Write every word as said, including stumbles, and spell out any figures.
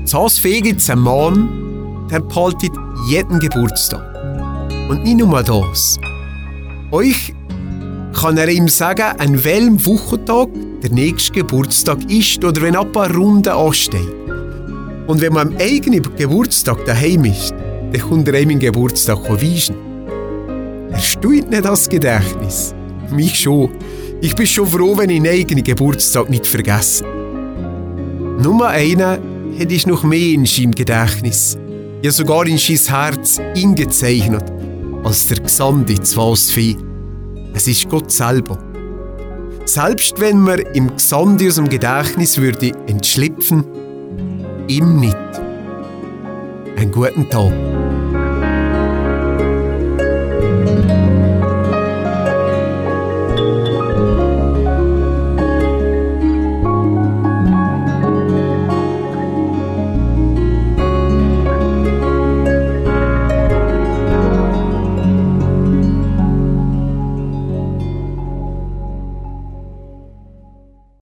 Zasfee gibt es einen Mann, der behaltet jeden Geburtstag. Und nicht nur das. Euch kann er ihm sagen, an welchem Wochentag der nächste Geburtstag ist oder wenn ein paar Runden anstehen. Und wenn man am eigenen Geburtstag daheim ist, dann kommt er ihm den Geburtstag weisen. Er steuert nicht das Gedächtnis. Mich schon. Ich bin schon froh, wenn ich den eigenen Geburtstag nicht vergesse. Nur einer hätte ich noch mehr in seinem Gedächtnis, ja sogar in sein Herz eingezeichnet, als der Gesandte zu Wasfee. Es ist Gott selber. Selbst wenn man im Gesandte aus dem Gedächtnis würde entschlüpfen, ihm nicht. Einen guten Tag.